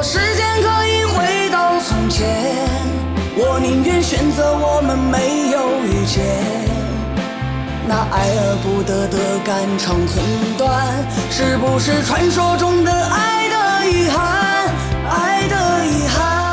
果时间可以回到从前，我宁愿选择我们没有遇见。那爱而不得的肝肠寸断，是不是传说中的爱的遗憾？爱的遗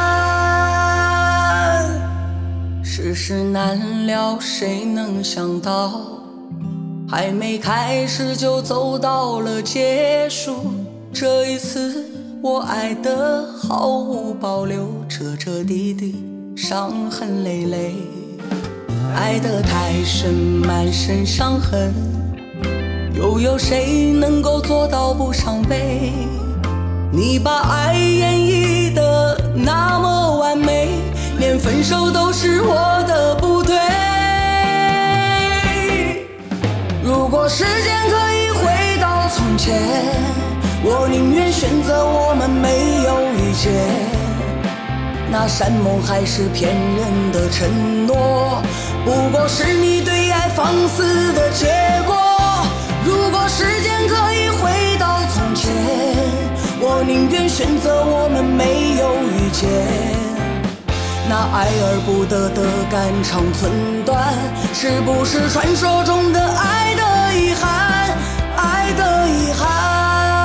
憾，世事难料，谁能想到，还没开始就走到了结束。这一次我爱得毫无保留，彻彻底底，伤痕累累。爱得太深，满身伤痕，又有谁能够做到不伤悲？你把爱演绎得那么完美，连分手都是我的不对。如果时间可以回到从前，我宁愿选择我们没有遇见。那山盟海誓骗人的承诺，不过是你对爱放肆的结果。如果时间可以回到从前，我宁愿选择我们没有遇见。那爱而不得的肝肠寸断，是不是传说中的爱的遗憾？爱的遗憾。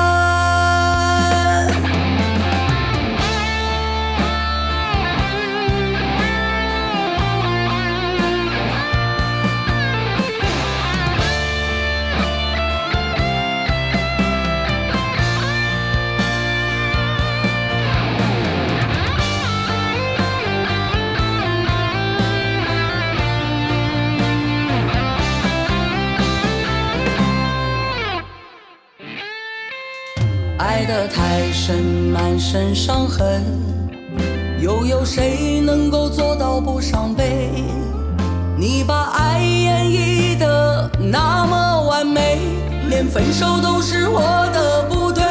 爱得太深，满身伤痕，又有谁能够做到不伤悲？你把爱演绎得那么完美，连分手都是我的不对。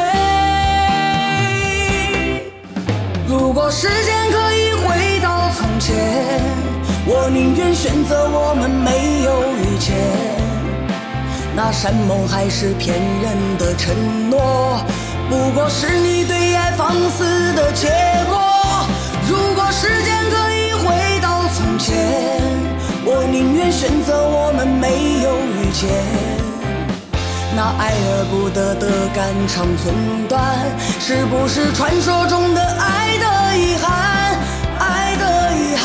如果时间可以回到从前，我宁愿选择我们没有遇见。那山盟海誓骗人的承诺，不过是你对爱放肆的结果。如果时间可以回到从前，我宁愿选择我们没有遇见。那爱而不得的肝肠寸断，是不是传说中的爱的遗憾？爱的遗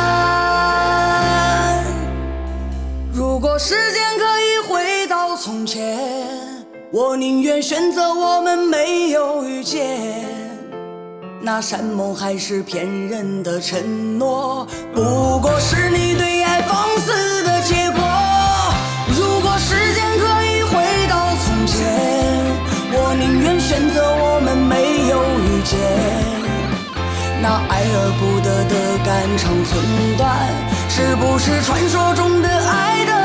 憾。如果时间可以回到从前，我宁愿选择我们没有遇见。那山盟海誓骗人的承诺，不过是你对爱放肆的结果。如果时间可以回到从前，我宁愿选择我们没有遇见。那爱而不得的肝肠寸断，是不是传说中的爱的